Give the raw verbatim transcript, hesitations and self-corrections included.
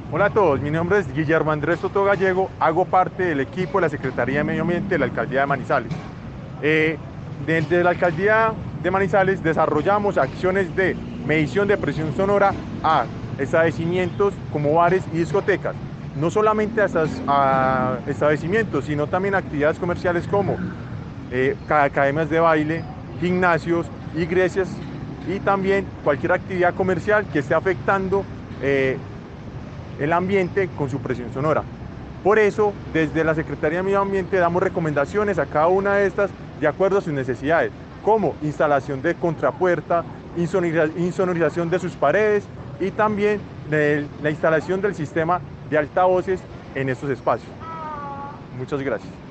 Hola a todos, mi nombre es Guillermo Andrés Soto Gallego, hago parte del equipo de la Secretaría de Medio Ambiente de la Alcaldía de Manizales. Eh, desde la Alcaldía de Manizales desarrollamos acciones de medición de presión sonora a establecimientos como bares y discotecas. No solamente a, esas, a establecimientos, sino también a actividades comerciales como eh, academias de baile, gimnasios, iglesias y también cualquier actividad comercial que esté afectando eh, el ambiente con su presión sonora. Por eso, desde la Secretaría de Medio Ambiente damos recomendaciones a cada una de estas de acuerdo a sus necesidades, como instalación de contrapuerta, insonorización de sus paredes y también de la instalación del sistema de altavoces en estos espacios. Muchas gracias.